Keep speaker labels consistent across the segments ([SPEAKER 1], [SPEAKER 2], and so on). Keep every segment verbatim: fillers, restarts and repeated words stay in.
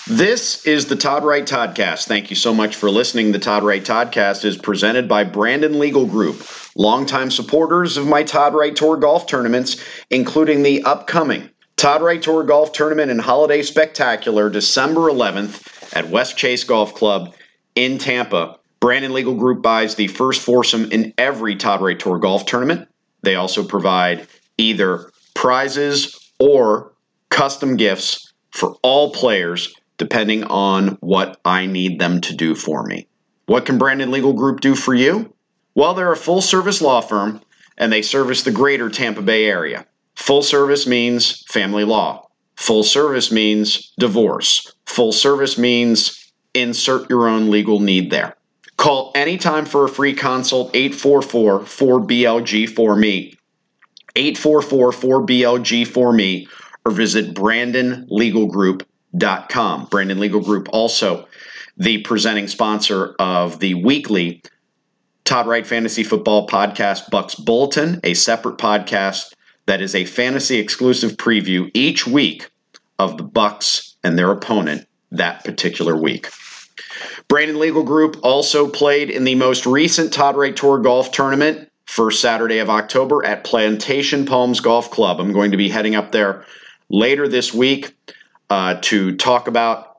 [SPEAKER 1] This is the Todd Wright Toddcast. Thank you so much for listening. The Todd Wright Toddcast is presented by Brandon Legal Group, longtime supporters of my Todd Wright Tour golf tournaments, including the upcoming Todd Wright Tour Golf Tournament and Holiday Spectacular, December eleventh at West Chase Golf Club in Tampa. Brandon Legal Group buys the first foursome in every Todd Wright Tour Golf Tournament. They also provide either prizes or custom gifts for all players, depending on what I need them to do for me. What can Brandon Legal Group do for you? Well, they're a full-service law firm, and they service the greater Tampa Bay area. Full service means family law. Full service means divorce. Full service means insert your own legal need there. Call anytime for a free consult, eight four four, four B L G four M E, eight four four, four B L G four M E, or visit brandon legal group dot com. Brandon Legal Group, also the presenting sponsor of the weekly Todd Wright Fantasy Football Podcast Bucks Bulletin, a separate podcast that is a fantasy exclusive preview each week of the Bucks and their opponent that particular week. Brandon Legal Group also played in the most recent Todd Wright Tour Golf Tournament, first Saturday of October at Plantation Palms Golf Club. I'm going to be heading up there later this week uh, to talk about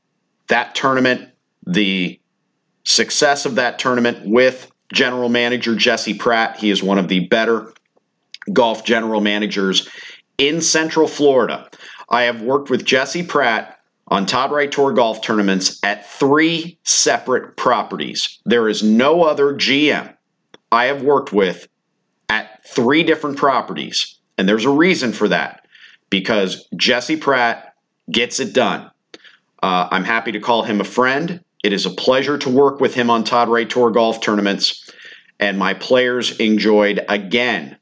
[SPEAKER 1] that tournament, the success of that tournament with General Manager Jesse Pratt. He is one of the better golf general managers in Central Florida. I have worked with Jesse Pratt on Todd Wright Tour golf tournaments at three separate properties. There is no other G M I have worked with at three different properties, and there's a reason for that, because Jesse Pratt gets it done. Uh, I'm happy to call him a friend. It is a pleasure to work with him on Todd Wright Tour golf tournaments, and my players enjoyed, again,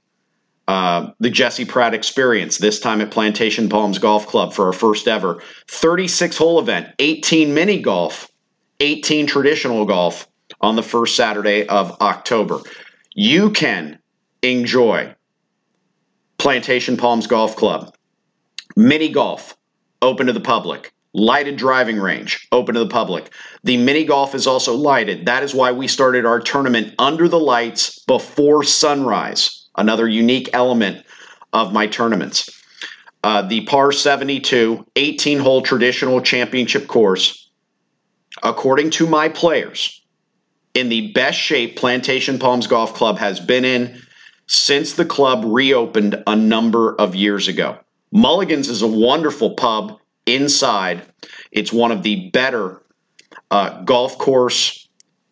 [SPEAKER 1] Uh, the Jesse Pratt experience, this time at Plantation Palms Golf Club for our first ever thirty-six hole event, eighteen mini golf, eighteen traditional golf on the first Saturday of October. You can enjoy Plantation Palms Golf Club, mini golf, open to the public, lighted driving range, open to the public. The mini golf is also lighted. That is why we started our tournament under the lights before sunrise. Another unique element of my tournaments. Uh, the par seventy-two, eighteen-hole traditional championship course, according to my players, in the best shape Plantation Palms Golf Club has been in since the club reopened a number of years ago. Mulligan's is a wonderful pub inside. It's one of the better uh, golf course,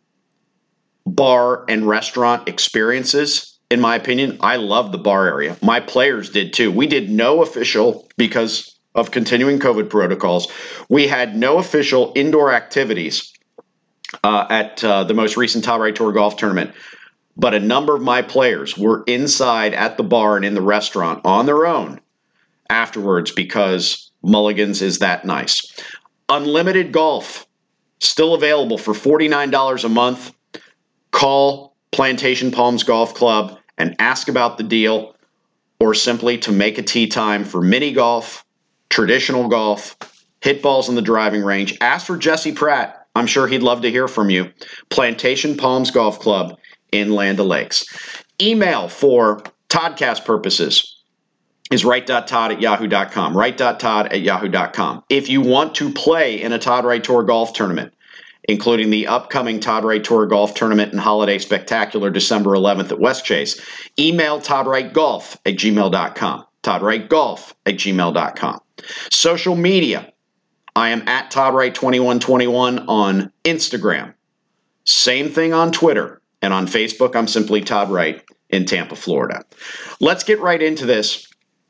[SPEAKER 1] bar, and restaurant experiences. In my opinion, I love the bar area. My players did too. We did no official, because of continuing COVID protocols, we had no official indoor activities uh, at uh, the most recent Todd Wright Tour Golf Tournament. But a number of my players were inside at the bar and in the restaurant on their own afterwards, because Mulligan's is that nice. Unlimited golf, still available for forty-nine dollars a month. Call Plantation Palms Golf Club and ask about the deal, or simply to make a tee time for mini golf, traditional golf, hit balls in the driving range. Ask for Jesse Pratt. I'm sure he'd love to hear from you. Plantation Palms Golf Club in Land O'Lakes. Email for Toddcast purposes is wright.todd at yahoo dot com. wright.todd at yahoo dot com. If you want to play in a Todd Wright Tour golf tournament, including the upcoming Todd Wright Tour Golf Tournament and Holiday Spectacular December eleventh at West Chase, email toddwrightgolf at gmail dot com. toddwrightgolf at gmail dot com. Social media. I am at Todd Wright twenty-one twenty-one on Instagram. Same thing on Twitter. And on Facebook, I'm simply Todd Wright in Tampa, Florida. Let's get right into this.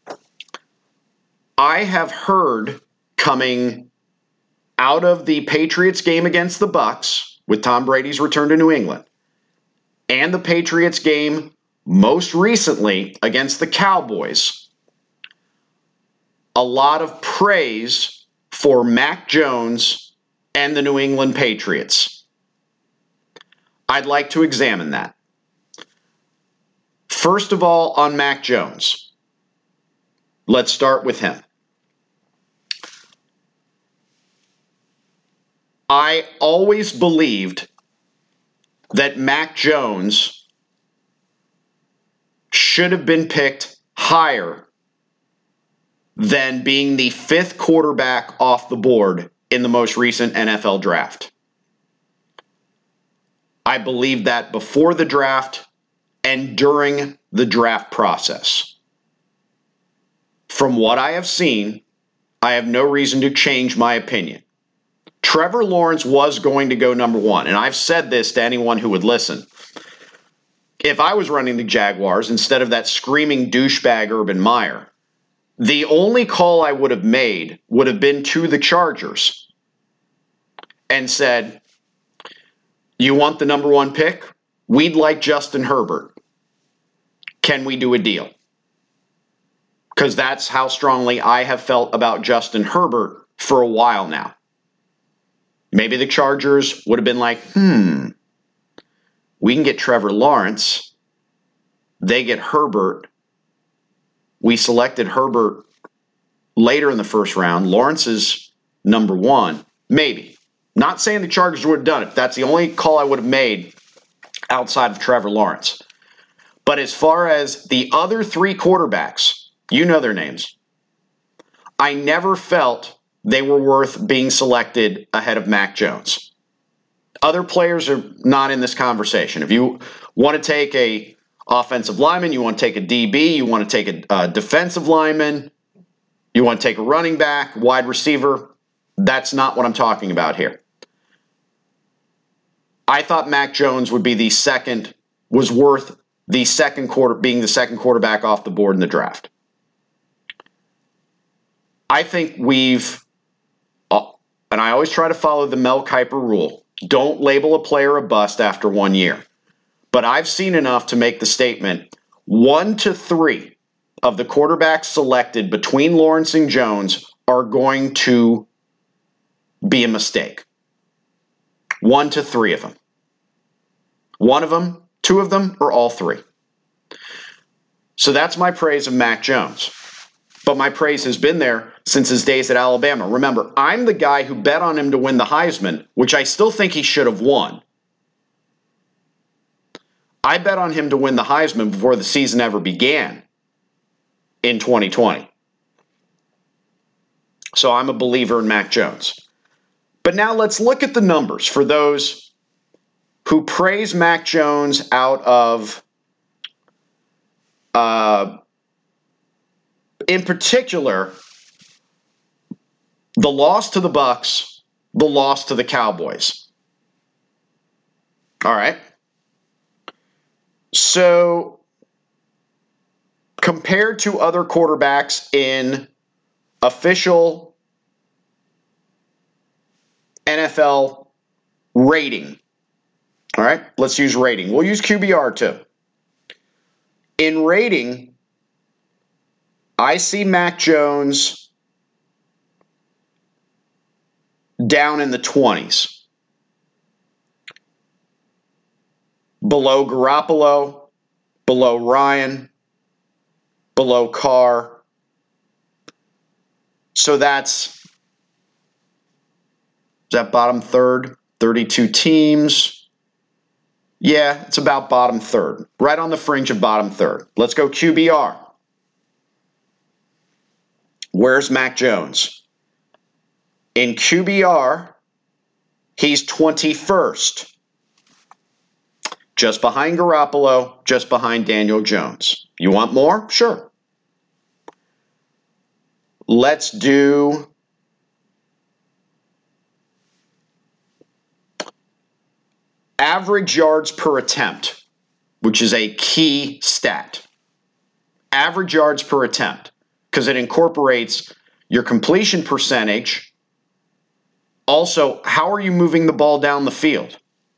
[SPEAKER 1] I have heard coming out of the Patriots game against the Bucks, with Tom Brady's return to New England, and the Patriots game most recently against the Cowboys, a lot of praise for Mac Jones and the New England Patriots. I'd like to examine that. First of all, on Mac Jones, let's start with him. I always believed that Mac Jones should have been picked higher than being the fifth quarterback off the board in the most recent N F L draft. I believed that before the draft and during the draft process. From what I have seen, I have no reason to change my opinion. Trevor Lawrence was going to go number one, and I've said this to anyone who would listen. If I was running the Jaguars instead of that screaming douchebag Urban Meyer, the only call I would have made would have been to the Chargers and said, you want the number one pick? We'd like Justin Herbert. Can we do a deal? Because that's how strongly I have felt about Justin Herbert for a while now. Maybe the Chargers would have been like, hmm, we can get Trevor Lawrence. They get Herbert. We selected Herbert later in the first round. Lawrence is number one. Maybe. Not saying the Chargers would have done it. That's the only call I would have made outside of Trevor Lawrence. But as far as the other three quarterbacks, you know their names. I never felt they were worth being selected ahead of Mac Jones. Other players are not in this conversation. If you want to take a offensive lineman, you want to take a D B, you want to take a, a defensive lineman, you want to take a running back, wide receiver, that's not what I'm talking about here. I thought Mac Jones would be the second, was worth the second quarter, being the second quarterback off the board in the draft. I think we've, uh, and I always try to follow the Mel Kiper rule, don't label a player a bust after one year. But I've seen enough to make the statement, one to three of the quarterbacks selected between Lawrence and Jones are going to be a mistake. One to three of them. One of them, two of them, or all three. So that's my praise of Mac Jones. But my praise has been there since his days at Alabama. Remember, I'm the guy who bet on him to win the Heisman, which I still think he should have won. I bet on him to win the Heisman before the season ever began in twenty twenty. So I'm a believer in Mac Jones. But now let's look at the numbers for those who praise Mac Jones out of, uh, in particular, the loss to the Bucs, the loss to the Cowboys. All right. So, compared to other quarterbacks in official N F L rating, all right, let's use rating. We'll use Q B R too. In rating, I see Mac Jones down in the twenties. Below Garoppolo, below Ryan, below Carr. So that's, is that bottom third? thirty-two teams. Yeah, it's about bottom third. Right on the fringe of bottom third. Let's go Q B R. Where's Mac Jones? In Q B R, he's twenty-first. Just behind Garoppolo, just behind Daniel Jones. You want more? Sure. Let's do average yards per attempt, which is a key stat. Average yards per attempt, because it incorporates your completion percentage. Also, how are you moving the ball down the field?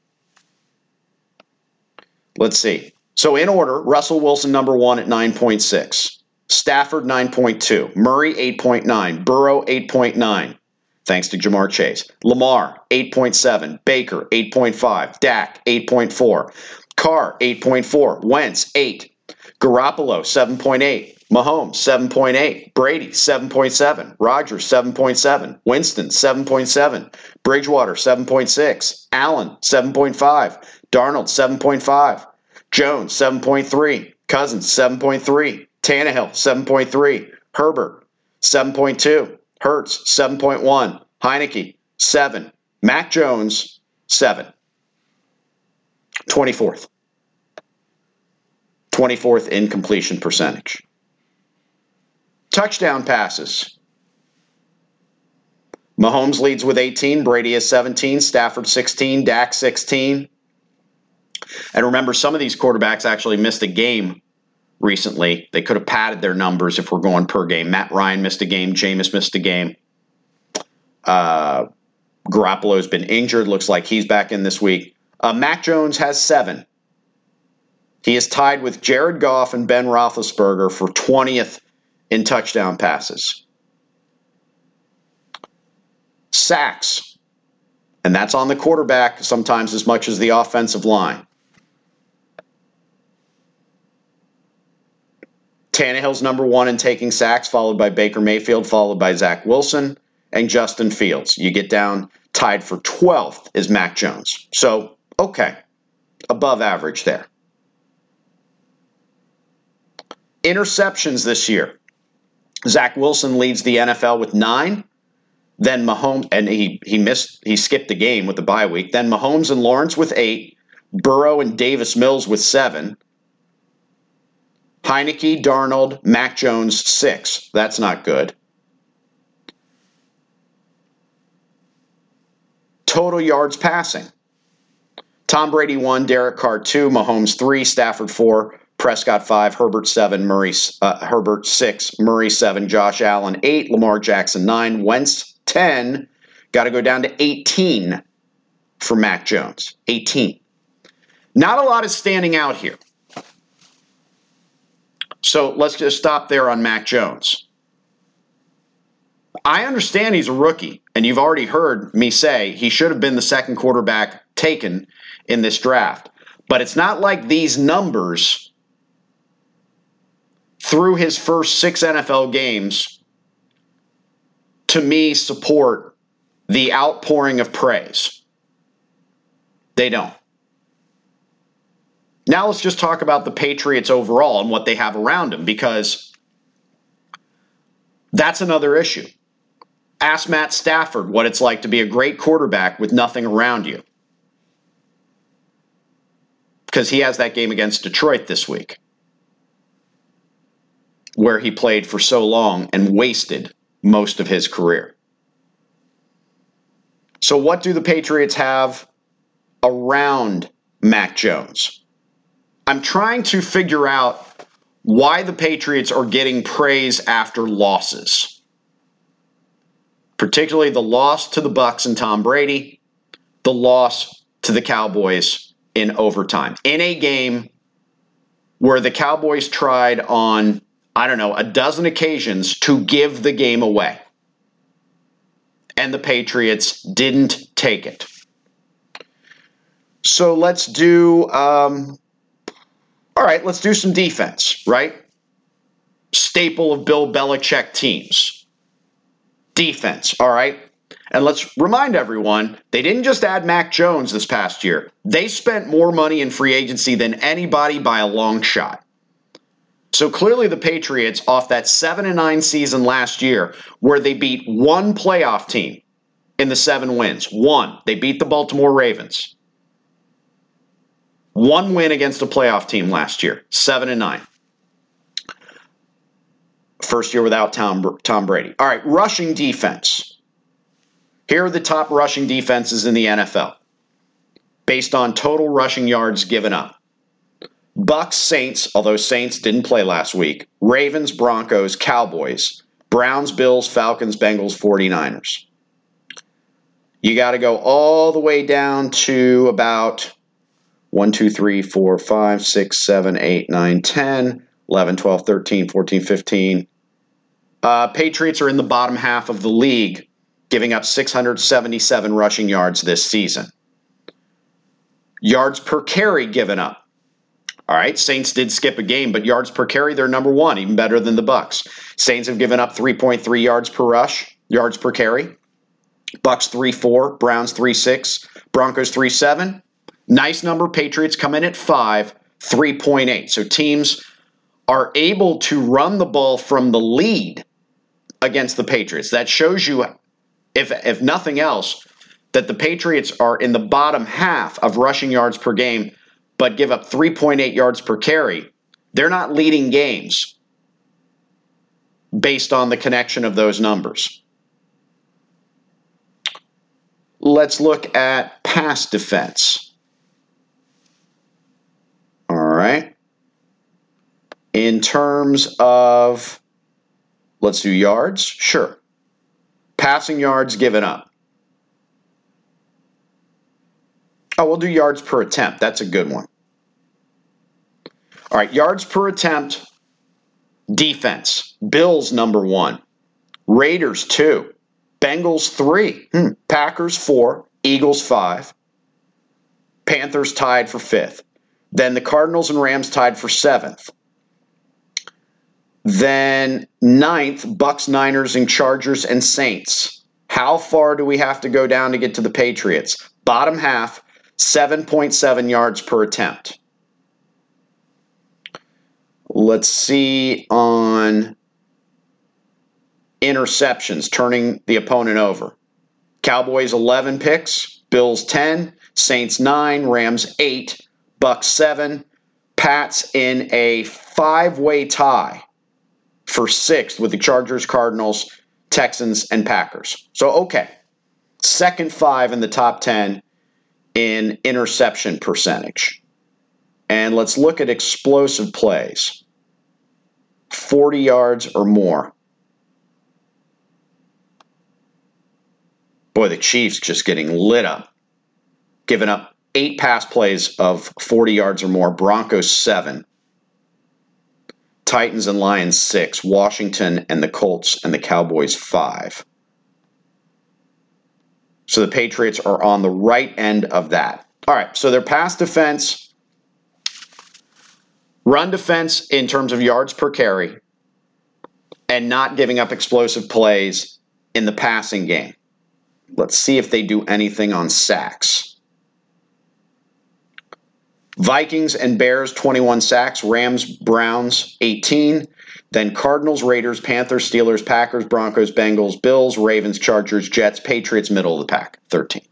[SPEAKER 1] Let's see. So in order, Russell Wilson number one at nine point six. Stafford nine point two. Murray eight point nine. Burrow eight point nine. Thanks to Jamar Chase. Lamar eight point seven. Baker eight point five. Dak eight point four. Carr eight point four. Wentz eight. Garoppolo seven point eight. Mahomes, seven point eight. Brady, seven point seven. Rodgers, seven point seven. Winston, seven point seven. Bridgewater, seven point six. Allen, seven point five. Darnold, seven point five. Jones, seven point three. Cousins, seven point three. Tannehill, seven point three. Herbert, seven point two. Hurts, seven point one. Heineke, seven. Mac Jones, seven. twenty-fourth. twenty-fourth in completion percentage. Touchdown passes. Mahomes leads with eighteen. Brady has seventeen. Stafford sixteen. Dak sixteen. And remember, some of these quarterbacks actually missed a game recently. They could have padded their numbers if we're going per game. Matt Ryan missed a game. Jameis missed a game. Uh, Garoppolo's been injured. Looks like he's back in this week. Uh, Mac Jones has seven. He is tied with Jared Goff and Ben Roethlisberger for twentieth in touchdown passes. Sacks, and that's on the quarterback sometimes as much as the offensive line. Tannehill's number one in taking sacks, followed by Baker Mayfield, followed by Zach Wilson and Justin Fields. You get down tied for twelfth is Mac Jones. So, okay, above average there. Interceptions this year. Zach Wilson leads the N F L with nine. Then Mahomes, and he he missed, he skipped the game with the bye week. Then Mahomes and Lawrence with eight. Burrow and Davis Mills with seven. Heineke, Darnold, Mac Jones, six. That's not good. Total yards passing. Tom Brady one, Derek Carr two, Mahomes three, Stafford four, Prescott five, Herbert seven, Murray uh, Herbert six, Murray seven, Josh Allen eight, Lamar Jackson nine, Wentz ten. Got to go down to eighteen for Mac Jones. eighteen. Not a lot is standing out here. So let's just stop there on Mac Jones. I understand he's a rookie, and you've already heard me say he should have been the second quarterback taken in this draft. But it's not like these numbers through his first six N F L games, to me, support the outpouring of praise. They don't. Now let's just talk about the Patriots overall and what they have around them, because that's another issue. Ask Matt Stafford what it's like to be a great quarterback with nothing around you, because he has that game against Detroit this week where he played for so long and wasted most of his career. So what do the Patriots have around Mac Jones? I'm trying to figure out why the Patriots are getting praise after losses, particularly the loss to the Bucs and Tom Brady, the loss to the Cowboys in overtime, in a game where the Cowboys tried on, I don't know, a dozen occasions to give the game away, and the Patriots didn't take it. So let's do, um, all right, let's do some defense, right? Staple of Bill Belichick teams. Defense, all right? And let's remind everyone, they didn't just add Mac Jones this past year. They spent more money in free agency than anybody by a long shot. So clearly the Patriots, off that seven and nine season last year, where they beat one playoff team in the seven wins. One. They beat the Baltimore Ravens. One win against a playoff team last year. Seven and nine. First year without Tom, Tom Brady. All right, rushing defense. Here are the top rushing defenses in the N F L based on total rushing yards given up. Bucs, Saints, although Saints didn't play last week. Ravens, Broncos, Cowboys. Browns, Bills, Falcons, Bengals, forty-niners. You got to go all the way down to about one, two, three, four, five, six, seven, eight, nine, ten, eleven, twelve, thirteen, fourteen, fifteen. Uh, Patriots are in the bottom half of the league, giving up six hundred seventy-seven rushing yards this season. Yards per carry given up. All right, Saints did skip a game, but yards per carry, they're number one, even better than the Bucs. Saints have given up three point three yards per rush, yards per carry. Bucs three point four, Browns three point six, Broncos three point seven. Nice number. Patriots come in at five, three point eight. So teams are able to run the ball from the lead against the Patriots. That shows you, if if nothing else, that the Patriots are in the bottom half of rushing yards per game, but give up three point eight yards per carry. They're not leading games based on the connection of those numbers. Let's look at pass defense. All right. In terms of, let's do yards. Sure. Passing yards given up. Oh, we'll do yards per attempt. That's a good one. All right, yards per attempt, defense. Bills, number one. Raiders, two. Bengals, three. Hmm. Packers, four. Eagles, five. Panthers tied for fifth. Then the Cardinals and Rams tied for seventh. Then ninth, Bucs, Niners, and Chargers and Saints. How far do we have to go down to get to the Patriots? Bottom half, seven point seven yards per attempt. Let's see on interceptions, turning the opponent over. Cowboys eleven picks, Bills ten, Saints nine, Rams eight, Bucs seven, Pats in a five-way tie for sixth with the Chargers, Cardinals, Texans, and Packers. So, okay, second five in the top ten in interception percentage. And let's look at explosive plays. forty yards or more. Boy, the Chiefs just getting lit up. Giving up eight pass plays of forty yards or more. Broncos, seven. Titans and Lions, six. Washington and the Colts and the Cowboys, five. So the Patriots are on the right end of that. All right, so their pass defense, run defense in terms of yards per carry, and not giving up explosive plays in the passing game. Let's see if they do anything on sacks. Vikings and Bears, twenty-one sacks. Rams, Browns, eighteen. Then Cardinals, Raiders, Panthers, Steelers, Packers, Broncos, Bengals, Bills, Ravens, Chargers, Jets, Patriots, middle of the pack, thirteen.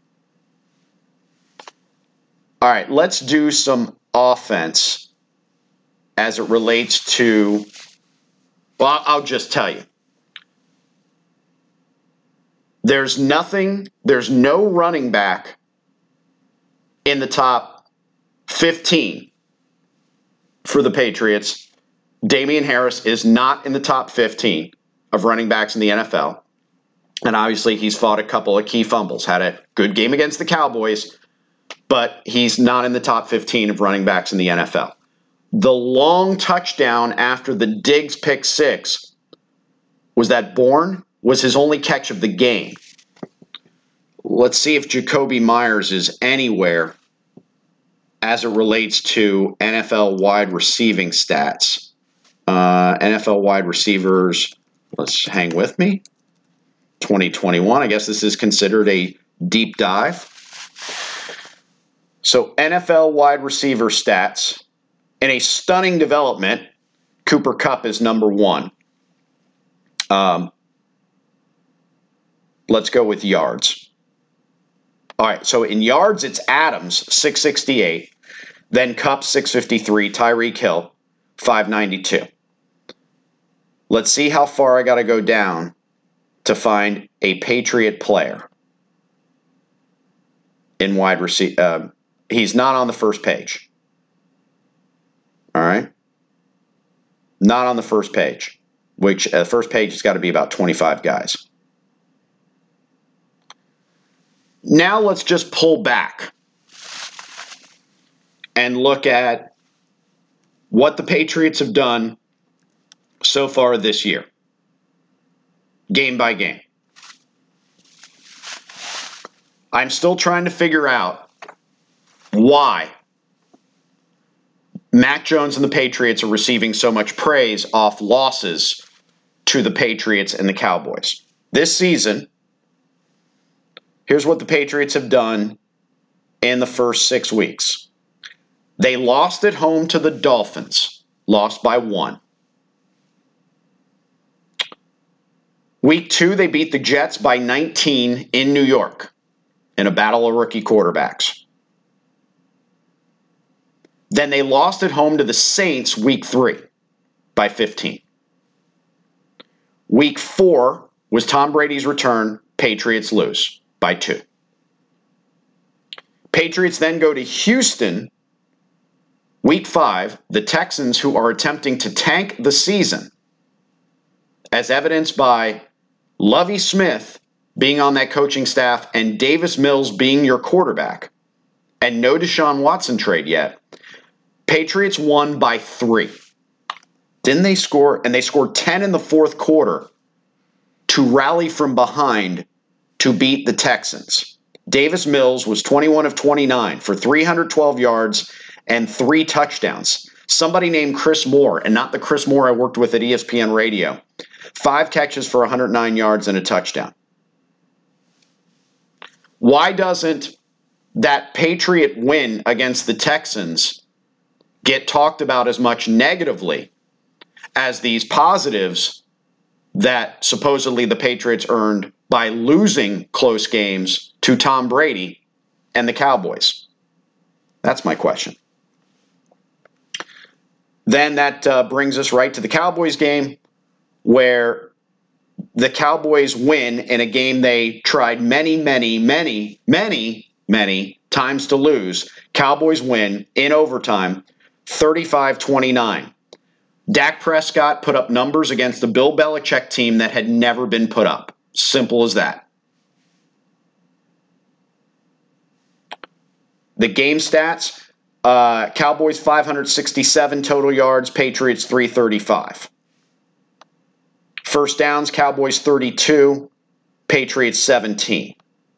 [SPEAKER 1] All right, let's do some offense as it relates to, well, I'll just tell you. There's nothing, there's no running back in the top fifteen for the Patriots. Damian Harris is not in the top fifteen of running backs in the N F L. And obviously he's fought a couple of key fumbles, had a good game against the Cowboys, but he's not in the top fifteen of running backs in the N F L. The long touchdown after the Diggs pick six, was that Bourne? Was his only catch of the game. Let's see if Jacoby Myers is anywhere as it relates to N F L wide receiving stats. Uh, N F L wide receivers, let's hang with me. twenty twenty-one, I guess this is considered a deep dive. So N F L wide receiver stats, in a stunning development, Cooper Kupp is number one. Um, let's go with yards. All right, so in yards, it's Adams, six sixty-eight. Then Kupp, six fifty-three. Tyreek Hill, five ninety-two. Let's see how far I got to go down to find a Patriot player in wide receiver. Uh, he's not on the first page. All right? Not on the first page, which the uh, first page has got to be about twenty-five guys. Now let's just pull back and look at what the Patriots have done so far this year, game by game. I'm still trying to figure out why Mac Jones and the Patriots are receiving so much praise off losses to the Patriots and the Cowboys. This season, here's what the Patriots have done in the first six weeks. They lost at home to the Dolphins, lost by one. Week two, they beat the Jets by nineteen in New York in a battle of rookie quarterbacks. Then they lost at home to the Saints week three by fifteen. Week four was Tom Brady's return. Patriots lose by two. Patriots then go to Houston week five, the Texans, who are attempting to tank the season, as evidenced by Lovie Smith being on that coaching staff and Davis Mills being your quarterback, and no Deshaun Watson trade yet. Patriots won by three. Didn't they score? And they scored ten in the fourth quarter to rally from behind to beat the Texans. Davis Mills was twenty-one of twenty-nine for three hundred twelve yards and three touchdowns. Somebody named Chris Moore, and not the Chris Moore I worked with at E S P N Radio. Five catches for one hundred nine yards and a touchdown. Why doesn't that Patriot win against the Texans get talked about as much negatively as these positives that supposedly the Patriots earned by losing close games to Tom Brady and the Cowboys? That's my question. Then that uh, brings us right to the Cowboys game, where the Cowboys win in a game they tried many, many, many, many, many times to lose. Cowboys win in overtime, thirty-five twenty-nine. Dak Prescott put up numbers against the Bill Belichick team that had never been put up. Simple as that. The game stats, uh, Cowboys five hundred sixty-seven total yards, Patriots three thirty-five. First downs, Cowboys thirty-two, Patriots seventeen.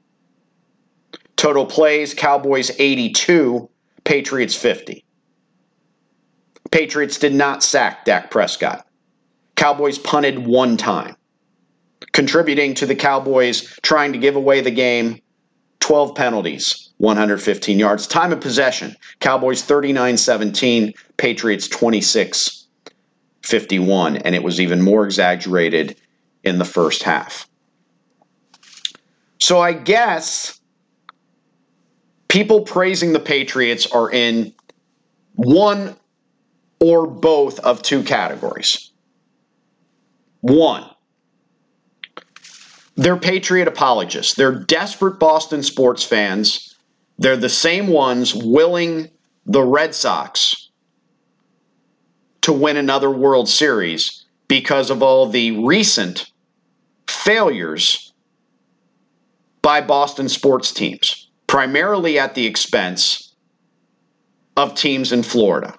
[SPEAKER 1] Total plays, Cowboys eighty-two, Patriots fifty. Patriots did not sack Dak Prescott. Cowboys punted one time, contributing to the Cowboys trying to give away the game. twelve penalties, one hundred fifteen yards. Time of possession, Cowboys thirty-nine seventeen, Patriots twenty-six fifty-one, and it was even more exaggerated in the first half. So I guess people praising the Patriots are in one or both of two categories. One, they're Patriot apologists. They're desperate Boston sports fans. They're the same ones willing the Red Sox to win another World Series because of all the recent failures by Boston sports teams, primarily at the expense of teams in Florida.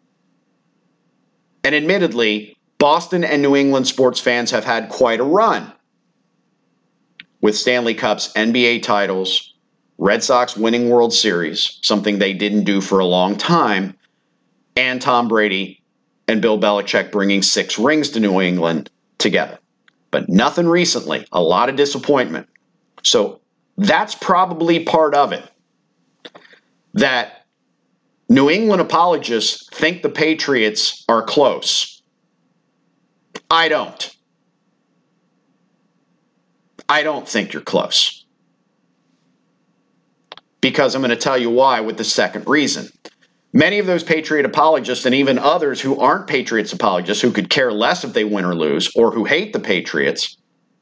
[SPEAKER 1] And admittedly, Boston and New England sports fans have had quite a run with Stanley Cups, N B A titles, Red Sox winning World Series, something they didn't do for a long time, and Tom Brady and Bill Belichick bringing six rings to New England together. But nothing recently, a lot of disappointment. So that's probably part of it, that New England apologists think the Patriots are close. I don't. I don't think you're close. Because I'm going to tell you why with the second reason. Many of those Patriot apologists and even others who aren't Patriots apologists, who could care less if they win or lose, or who hate the Patriots,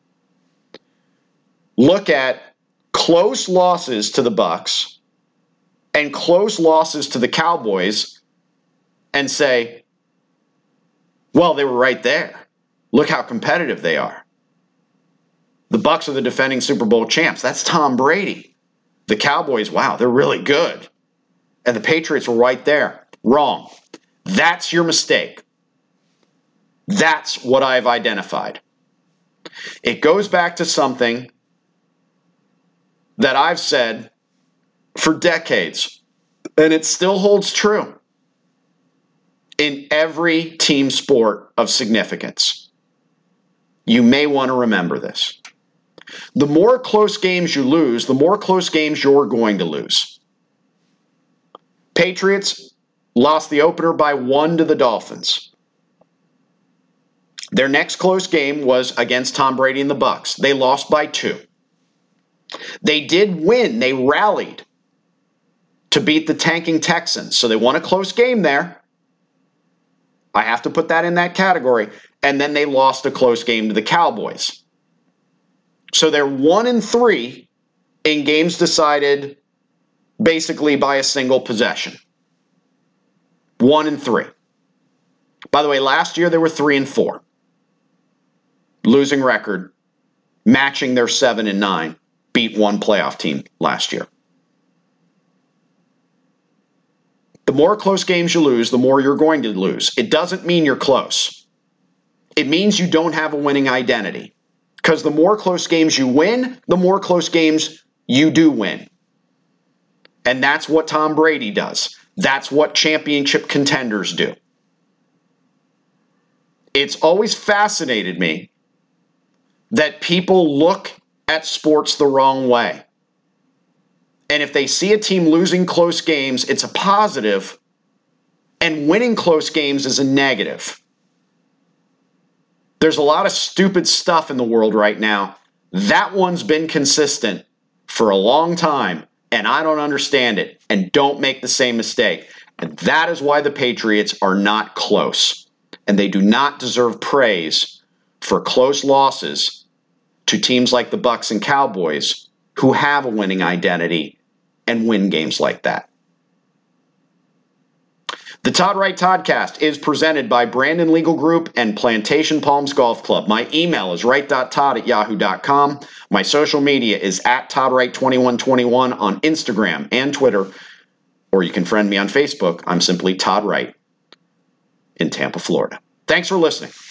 [SPEAKER 1] look at close losses to the Bucs and close losses to the Cowboys and say, well, they were right there. Look how competitive they are. The Bucs are the defending Super Bowl champs. That's Tom Brady. The Cowboys, wow, they're really good. And the Patriots were right there. Wrong. That's your mistake. That's what I've identified. It goes back to something that I've said for decades, and it still holds true. in every team sport of significance. You may want to remember this. The more close games you lose, the more close games you're going to lose. Patriots lost the opener by one to the Dolphins. Their next close game was against Tom Brady and the Bucs. They lost by two. They did win. They rallied to beat the tanking Texans. So they won a close game there. I have to put that in that category. And then they lost a close game to the Cowboys. So they're one and three in games decided basically by a single possession. One and three. By the way, last year they were three and four. Losing record, matching their seven and nine, beat one playoff team last year. The more close games you lose, the more you're going to lose. It doesn't mean you're close. It means you don't have a winning identity. Because the more close games you win, the more close games you do win. And that's what Tom Brady does. That's what championship contenders do. It's always fascinated me that people look at sports the wrong way. And if they see a team losing close games, it's a positive, and winning close games is a negative. There's a lot of stupid stuff in the world right now. That one's been consistent for a long time, and I don't understand it. And don't make the same mistake. And that is why the Patriots are not close. And they do not deserve praise for close losses to teams like the Bucs and Cowboys who have a winning identity and win games like that. The Todd Wright Toddcast is presented by Brandon Legal Group and Plantation Palms Golf Club. My email is wright dot todd at yahoo dot com. My social media is at Todd Wright twenty-one twenty-one on Instagram and Twitter, or you can friend me on Facebook. I'm simply Todd Wright in Tampa, Florida. Thanks for listening.